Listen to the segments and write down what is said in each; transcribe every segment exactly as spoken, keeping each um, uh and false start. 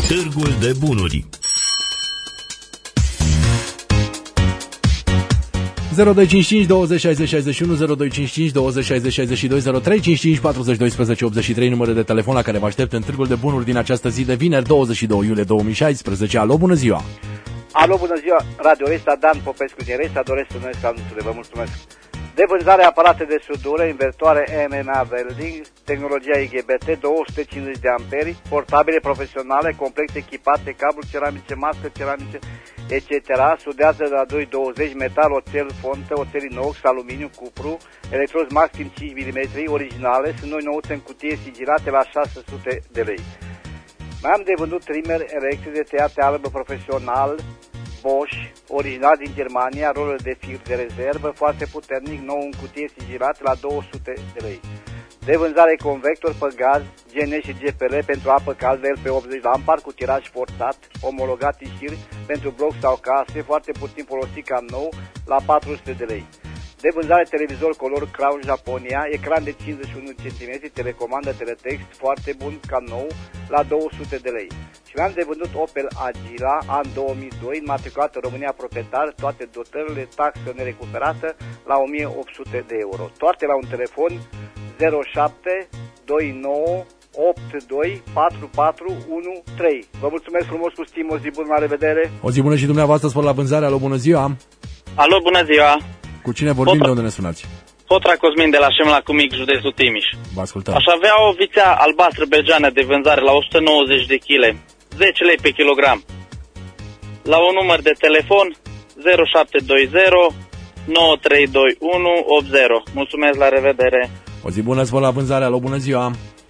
Târgul de Bunuri. zero doi cinci cinci douăzeci șaizeci șaizeci și unu, zero doi cinci cinci douăzeci șaizeci șaizeci și doi, zero trei cinci cinci patruzeci doisprezece optzeci și trei, numere de telefon la care vă aștept în Târgul de Bunuri din această zi de vineri, douăzeci și doi iulie două mii șaisprezece. Alo, bună ziua! Alo, bună ziua! Radio Resta, Dan Popescu din Resta, doresc să nuiesc anunțurile, vă mulțumesc. De vânzare aparate de sudură, invertoare M M A Welding, tehnologia I G B T, două sute cincizeci de amperi, portabile profesionale, complet echipate, cabluri ceramice, mască ceramice, et cetera. Sudează la doi douăzeci, metal, oțel, fontă, oțel inox, aluminiu, cupru, electrozi maxim cinci milimetri, originale, sunt noi nouțe în cutie sigilate la șase sute de lei. Mai am de vândut trimmer electric de tăiate albă profesional, Bosch, original din Germania, rolă de fir de rezervă, foarte puternic, nou în cutie sigilat la două sute de lei. De vânzare convector pe gaz, G N și G P L pentru apă caldă L P optzeci lampar cu tiraj forțat, omologat în șir pentru bloc sau case, foarte puțin folosit ca nou, la patru sute de lei. De vânzare televizor color Crown Japonia, ecran de cincizeci și unu centimetri, telecomandă teletext, foarte bun ca nou, la două sute de lei. Și mi-am de vândut Opel Agila, an două mii doi, înmatriculat în România proprietar, toate dotările, taxă nerecuperată, la o mie opt sute de euro. Toate la un telefon zero șapte doi nouă opt doi patru patru unu trei. Vă mulțumesc frumos cu stimă, o zi bună, la revedere! O zi bună și dumneavoastră, spor la vânzare. Alo, bună ziua! Alo, bună ziua! Cu cine vorbim, Potra... de unde ne sunați? Potra Cosmin de la Șemla Cumic, județul Timiș. Vă ascultăm. Aș avea o vițea albastră belgeană de vânzare la o sută nouăzeci de kilograme, zece lei pe kilogram. La un număr de telefon zero șapte doi zero nouă trei doi unu opt zero. Mulțumesc, la revedere! O zi bună, spor la vânzare. Alo, bună ziua!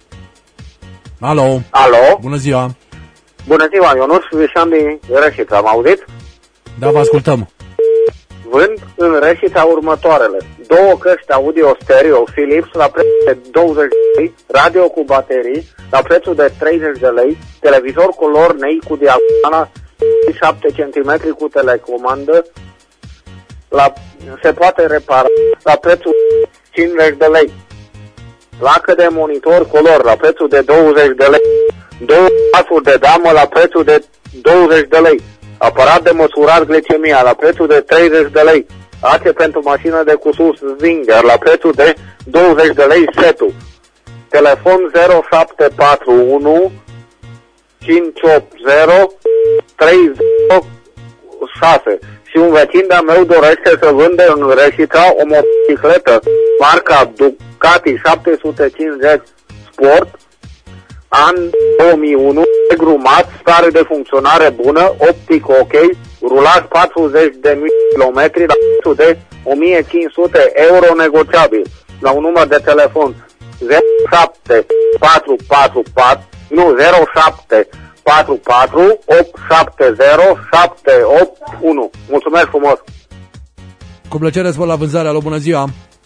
Alo! Alo! Bună ziua! Bună ziua, Ionuț Vișan din Reșița, am auzit? Da, vă ascultăm. Vând în Reșița următoarele: două căști audio stereo Philips la prețul de douăzeci de lei, radio cu baterii la prețul de treizeci de lei, televizor color nei cu diagonala șapte centimetri cu telecomandă, la, se poate repara la prețul cincizeci de lei, placă de monitor color la prețul de douăzeci de lei, două pasuri de damă la prețul de douăzeci de lei, aparat de măsurat glicemia la prețul de treizeci de lei, ace pentru mașină de cusut Zinger la prețul de douăzeci de lei setul, telefon zero șapte patru unu cinci opt zero trei zero șase. Și un vecin de-a meu dorește să vândă în Reșița o motocicletă marca Ducati șapte sute cincizeci Sport, an două mii unu, negru-mat, stare de funcționare bună, optic ok, rulat patruzeci de mii de kilometri la prețul de o mie cinci sute euro negociabil. La un număr de telefon zero șapte patru patru patru, nu, zero șapte patru patru opt șapte zero șapte opt unu. Mulțumesc frumos! Cu plăcere, spor la vânzare. Alo, bună ziua!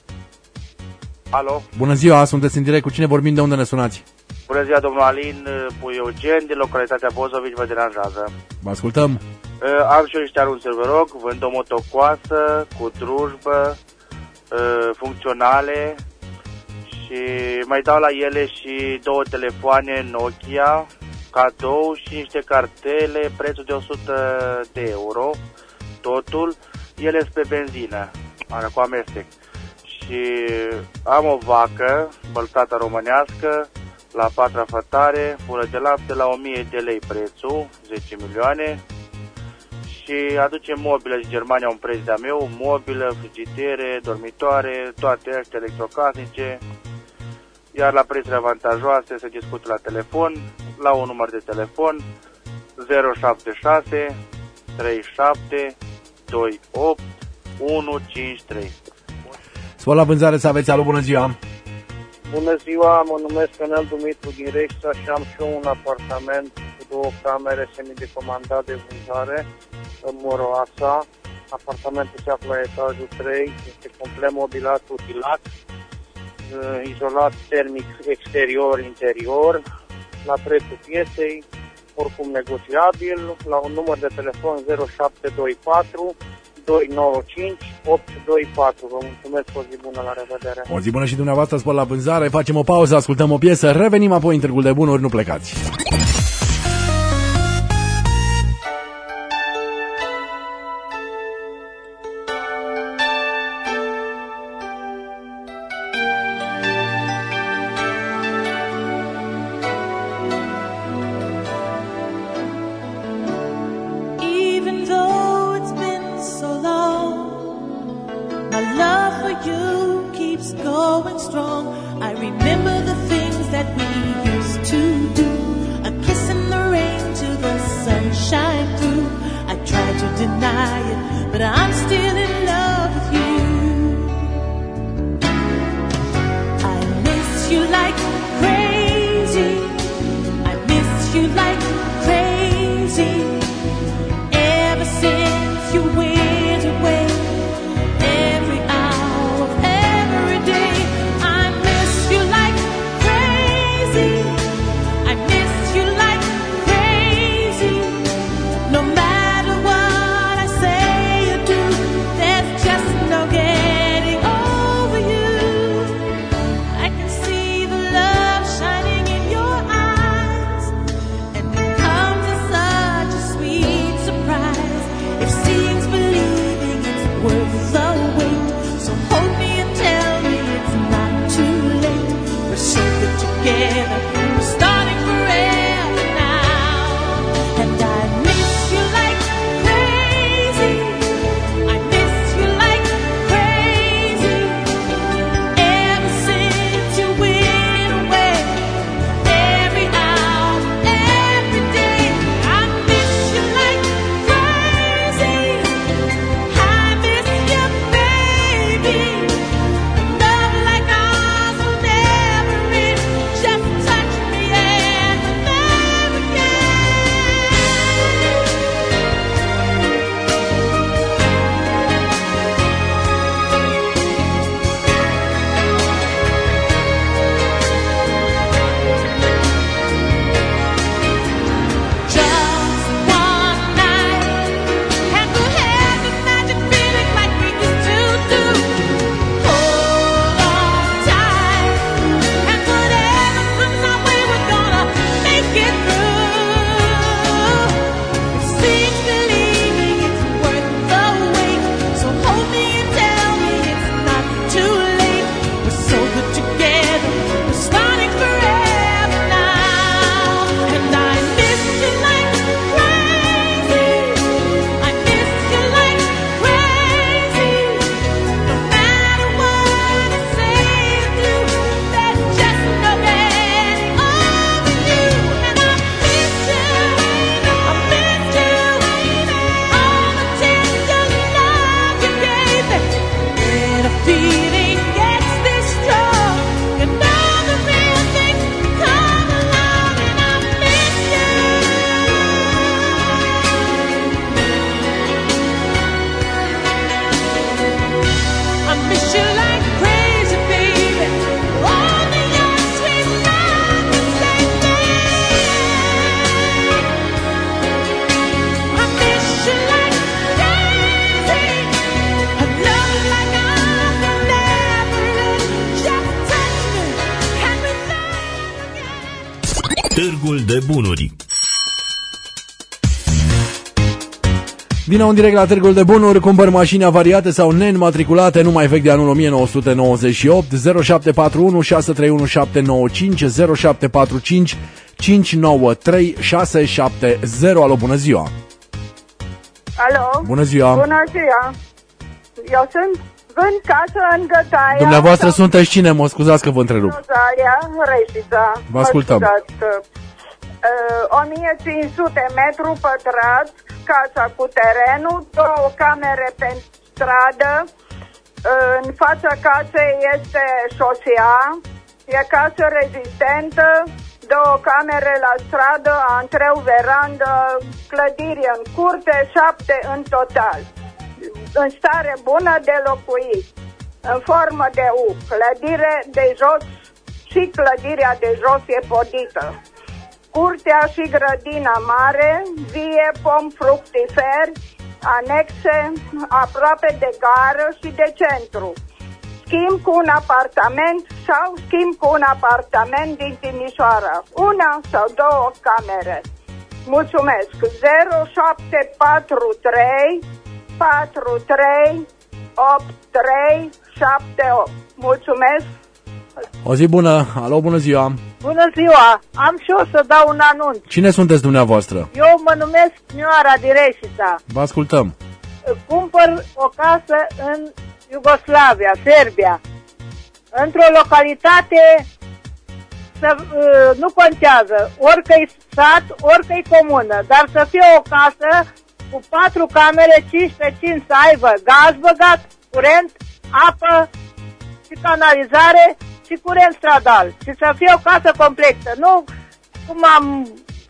Alo! Bună ziua, sunteți în direct. Cu cine vorbim, de unde ne sunați? Bună ziua, domnul Alin Puiugen, din localitatea Bozovici, vă deranjează. Vă ascultăm. Uh, am și eu niște anunțuri, vă rog. Vând o motocoasă cu drujbă, uh, funcționale, și mai dau la ele și două telefoane Nokia, cadou și niște cartele, prețul de o sută de euro, totul. Ele sunt pe benzină, cu amestec. Și am o vacă, băltată românească, la patra fătare, pură de lapte, la o mie de lei prețul, zece milioane. Și aduce mobilă din Germania, un preț de-a meu, mobilă, frigitere, dormitoare, toate astea electrocasnice. Iar la prețuri avantajoase se discută la telefon, la un număr de telefon zero șapte șase trei șapte doi opt unu cinci trei. Spor la vânzare, să aveți. Alo, bună ziua! Bună ziua, mă numesc Ionel Dumitru din Reșița și am și eu un apartament cu două camere semidecomandat de vânzare în Moroasa. Apartamentul se află la etajul trei, este complet mobilat, utilat, izolat termic exterior-interior, la prețul pieței, oricum negociabil, la un număr de telefon zero șapte doi patru doi nouă cinci opt doi patru. Vă mulțumesc, o zi bună, la revedere! O zi bună și dumneavoastră, spor la vânzare. Facem o pauză, ascultăm o piesă, revenim apoi în Târgul de Bunuri, nu plecați! crazy ever since you went away. Every hour of every day, I miss you like crazy. I miss you like crazy. No matter what I say or do, there's just no getting over you. I can see the love shining in your eyes, and it comes as such a sweet surprise. If seeing's believing, it's worth the wait. So hold me and tell me it's not too late. We're so good together, we're starting forever now. And I miss you like crazy. I miss you like crazy. Ever since you went away, every hour, every day, I miss you like crazy. I miss you, baby. Love like ours will never end. Just touch me and never again. Just one night, and we'll have the magic feeling like we used to do. Hold on tight, and whatever comes our way, we're gonna make it through. It seems believing it's worth the wait. So hold me and tell me it's not too late. We're so good together, we're starting forever now. And I miss you like crazy. I miss you like crazy. No matter what I say or do, there's just no getting over you. And I miss you, I miss you, all the tender love you gave me. When a feeling gets this strong, you know the real thing come along, and I miss you. I miss you like crazy, baby. Only your sweet love can save me. I miss you like crazy. A love like ours will never end. Just touch me and we never again. Târgul de bunuri. Vino în direct la Târgul de Bunuri, cumpăr mașini avariate sau neînmatriculate, numai vechi de anul o mie nouă sute nouăzeci și opt. Zero șapte patru unu șase trei unu șapte nouă cinci, zero șapte patru cinci cinci nouă trei șase șapte zero. Alo, bună ziua! Alo? Bună ziua! Bună ziua! Eu sunt vând casă în Gătaia. Dumneavoastră sunteți cine? Mă scuzați că vă întrerup. Rozalia, Reșița. Vă ascultăm. Mă scuzați. Uh, o mie cinci sute metri pătrați, casa cu terenul, două camere pe stradă, uh, în fața casei este șosea, e casă rezistentă, două camere la stradă, antreu, verandă, clădiri în curte, șapte în total. În stare bună de locuit, în formă de U. Clădire de jos și clădirea de jos e podită. Curtea și grădina mare, vie, pom fructiferi, anexe, aproape de gară și de centru. Schimb cu un apartament sau schimb cu un apartament din Timișoara. Una sau două camere. Mulțumesc. zero șapte patru trei patru trei opt trei șapte opt. Mulțumesc. O zi bună! Alo, bună ziua! Bună ziua! Am și eu să dau un anunț. Cine sunteți dumneavoastră? Eu mă numesc Nioara Direșița. Vă ascultăm. Cumpăr o casă în Iugoslavia, Serbia, într-o localitate, să, nu contează, orică-i sat, orică-i comună, dar să fie o casă cu patru camere, cinci pe cinci, să aibă gaz băgat, curent, apă și canalizare și curent stradal. Și să fie o casă complexă. Nu cum am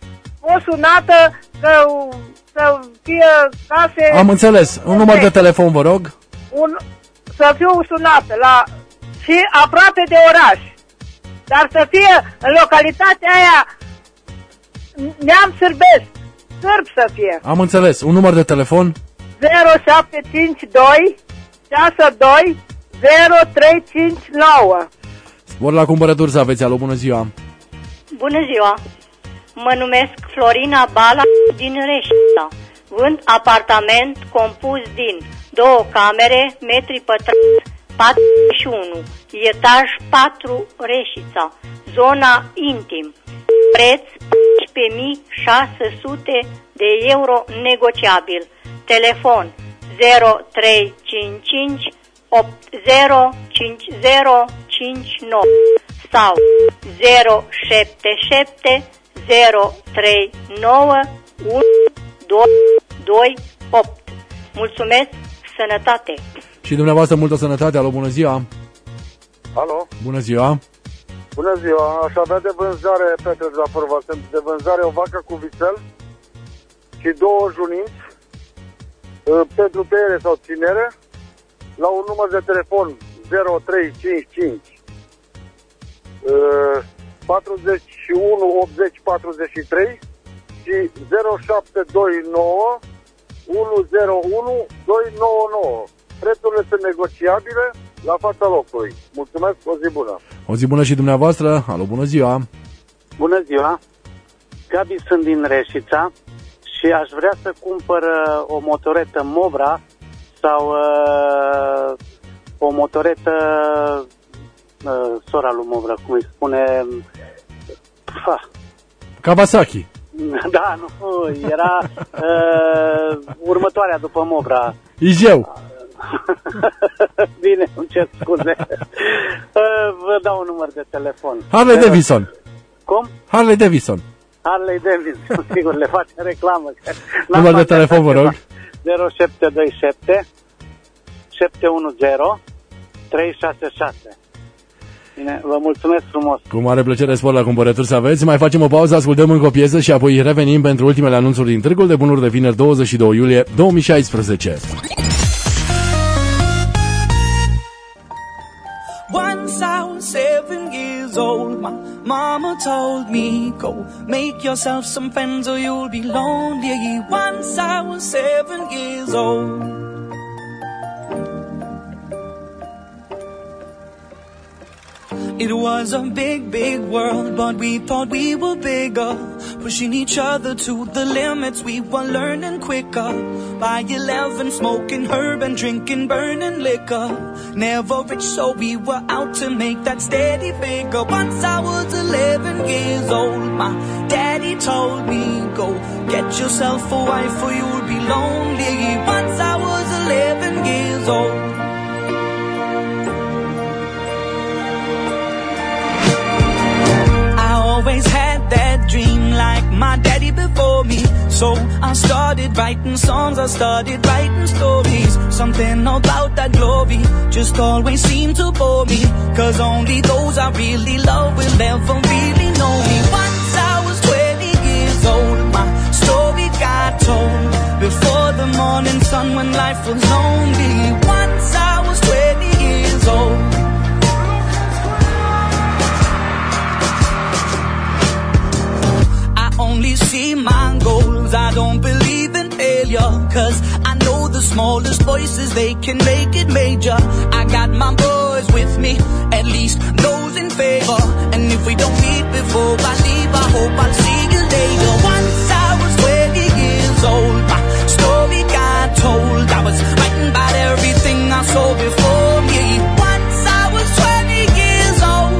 o sunată că să fie case... Am înțeles. Un număr de telefon, vă rog. Un, să fiu sunată la, și aproape de oraș. Dar să fie în localitatea aia neam sârbesc. Sârb să fie. Am înțeles. Un număr de telefon? zero șapte cinci doi șase doi zero trei cinci nouă. Spor la cumpărături să aveți. Alo, bună ziua. Bună ziua. Mă numesc Florina Bala din Reșița. Vând apartament compus din două camere, metri pătrați patruzeci și unu, etaj patru, Reșița, zona intim. Preț paisprezece mii șase sute de euro negociabil. Telefon zero trei cinci cinci opt zero cinci zero cinci nouă sau zero șapte șapte zero trei nouă unu doi doi opt. Mulțumesc, sănătate! Și dumneavoastră multă sănătate. Alo, bună ziua. Alo. Bună ziua. Bună ziua, aș avea de vânzare, Petre de la Forva, sunt de vânzare o vacă cu vițel și două juninți pentru tăiere sau ținere la un număr de telefon zero trei cinci cinci patruzeci și unu optzeci patruzeci și trei și zero șapte doi nouă unu zero unu doi nouă nouă. Prețurile sunt negociabile la fața locului. Mulțumesc, o zi bună. O zi bună și dumneavoastră. Alo, bună ziua. Bună ziua. Gabi, sunt din Reșița și aș vrea să cumpăr uh, o motoretă Mobra sau uh, o motoretă uh, sora lui Mobra, cum îi spune... Fa. Kawasaki. Da, nu, era uh, următoarea după Mobra. Ijeu. Bine, îmi cer scuze. Vă dau un număr de telefon. Harley Davidson. Cum? Harley Davidson. Harley Davidson, sigur, le face reclamă. Număr de telefon, vă rog. zero șapte doi șapte șapte unu zero trei șase șase. Bine, vă mulțumesc frumos. Cu mare plăcere, Spor la cumpărături să aveți. Mai facem o pauză, ascultăm încă o piesă și apoi revenim pentru ultimele anunțuri din Târgul de Bunuri de vineri douăzeci și doi iulie două mii șaisprezece. Once I was seven years old, my mama told me, go make yourself some friends or you'll be lonely. Once I was seven years old. It was a big, big world, but we thought we were bigger, pushing each other to the limits. We were learning quicker. By eleven, smoking herb and drinking burning liquor. Never rich, so we were out to make that steady figure. Once I was eleven years old, my daddy told me, go get yourself a wife or you'll be lonely. Once I was eleven years old. Always had that dream like my daddy before me. So I started writing songs, I started writing stories. Something about that glory just always seemed to bore me, cause only those I really love will ever really know me. Once I was twenty years old, my story got told before the morning sun when life was lonely. Once I was twenty years old. Only see my goals, I don't believe in failure, cause I know the smallest voices, they can make it major. I got my boys with me, at least those in favor. And if we don't meet before I leave, I hope I'll see you later. Once I was twenty years old, my story got told. I was writing about everything I saw before me. Once I was twenty years old.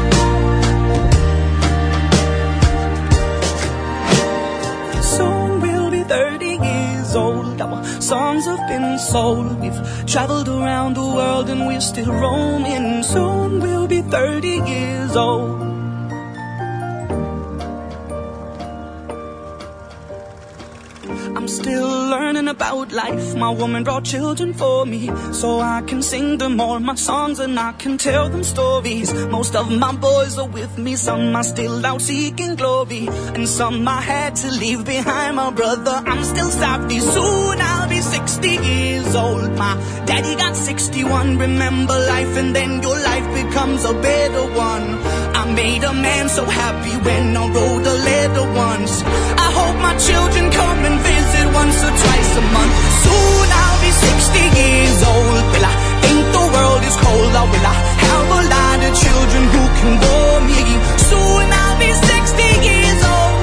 thirty years old, our songs have been sold. We've traveled around the world and we're still roaming. Soon we'll be thirty years old. I'm still learning about life. My woman brought children for me, so I can sing them all my songs and I can tell them stories. Most of my boys are with me, some are still out seeking glory, and some I had to leave behind. My brother, I'm still savvy. Soon I'll be sixty years old. My daddy got sixty-one. Remember life and then your life becomes a better one. I made a man so happy when I wrote a letter once. I hope my children come and visit once or twice a month. Soon I'll be sixty years old. Will I think the world is cold, or will I have a lot of children who can bore me? Soon I'll be sixty years old.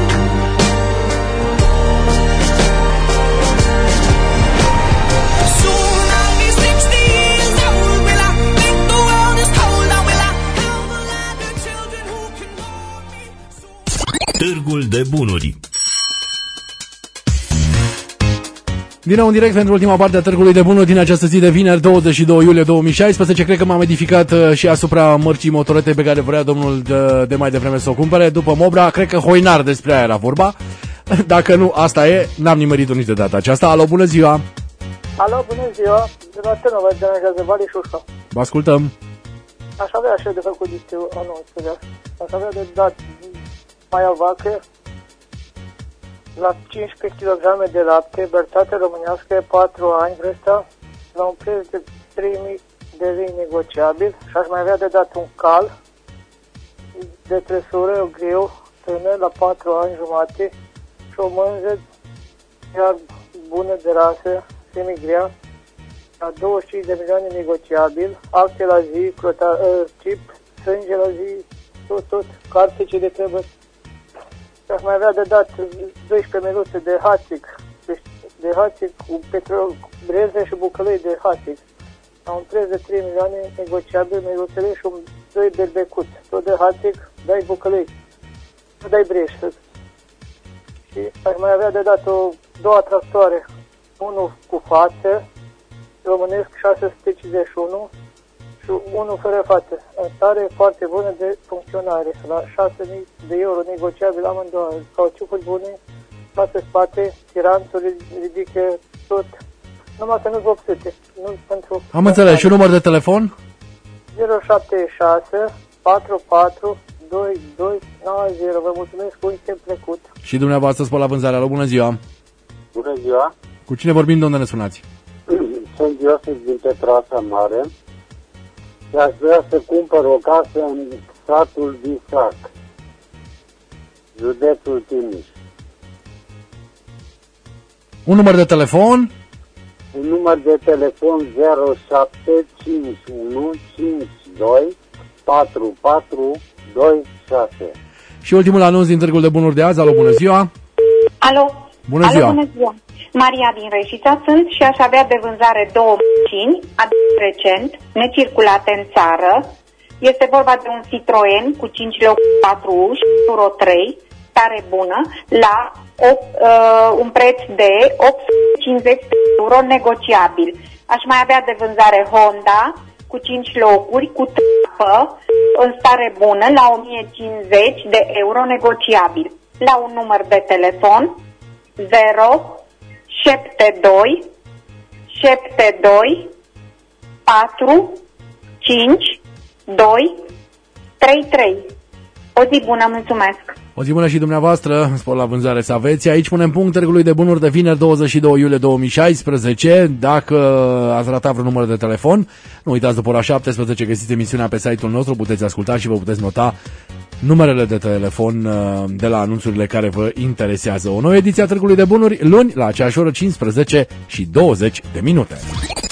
Soon I'll be sixty years old. Will I think the world is cold, or will I have a lot of children who can bore me? Târgul de bunuri. Din nou în direct pentru ultima parte a Târgului de Bunuri din această zi de vineri, douăzeci și doi iulie două mii șaisprezece. Cred că m-am edificat și asupra mărcii motorete pe care vrea domnul de, de mai devreme să o cumpere. După Mobra, cred că Hoinar despre aia era vorba. Dacă nu, asta e, n-am nimerit-o nici de data aceasta. Alo, bună ziua! Alo, bună ziua! De la Târnova, de la Vali și Ușa. Vă ascultăm! Aș avea așa de făcut niște anunțuri. Aș avea de dat mai vacă la cincisprezece kilograme de lapte, bertate românească, patru ani vârstă, la un preț de trei mii de lei negociabil, și aș mai avea de dat un cal de tresură, greu, tânăr, la patru ani jumate, și o mânză iar bună de rasă, semigrea, la douăzeci și cinci de milioane negociabil, acte la zi, clota, uh, chip, sânge la zi, tot, tot, carte ce de trebuie. Și aș mai avea de dat doisprezece minute de hațic, de hațic cu petrol, cu breze și bucălăi de hațic. La un preț de trei milioane negociabil, minuțele și un doi berbecut. Tot de hațic, dai bucălăi, tu dai breș. Și aș mai avea de dat o, două tractoare, unul cu față, românesc șase sute cincizeci și unu, și unul fără față, în stare foarte bună de funcționare, la șase mii de euro negociabil amândouă, cauciucuri bune, față spate, tiranțuri, ridică tot, numai că nu-s vopsite. Nu pentru... Am înțeles, și un număr de telefon? zero șapte șase patru patru doi doi nouă zero. Vă mulțumesc, cu weekend plăcut. Și dumneavoastră spă la vânzare. Alo, bună ziua! Bună ziua! Cu cine vorbim, de unde ne sunați? Sunt Iosif din Petrața Mare și aș vrea să cumpăr o casă în satul Visac, județul Timiș. Un număr de telefon? Un număr de telefon zero șapte cinci unu cinci doi patru patru doi șase. Și ultimul anunț din Târgul de Bunuri de azi. Alo, bună ziua! Alo! Bună Alo, ziua! bună ziua! Maria din Reșița sunt și aș avea de vânzare două mașini, adus recent, necirculate în țară. Este vorba de un Citroen cu cinci locuri, patru uși, Euro trei, stare bună, la o, uh, un preț de opt sute cincizeci de euro negociabil. Aș mai avea de vânzare Honda cu cinci locuri, cu trapă, în stare bună, la o mie cincizeci de euro negociabil. La un număr de telefon zero șapte doi șapte doi patru cinci doi trei trei. O zi bună, mulțumesc! O zi bună și dumneavoastră, spor la vânzare să aveți. Aici punem punct Târgului de Bunuri de vineri, douăzeci și doi iulie două mii șaisprezece. Dacă ați ratat vreun număr de telefon, nu uitați, după ora șaptesprezece găsiți emisiunea pe site-ul nostru, puteți asculta și vă puteți nota numerele de telefon de la anunțurile care vă interesează. O nouă ediție a Târgului de Bunuri, luni, la aceeași oră, cincisprezece și douăzeci de minute.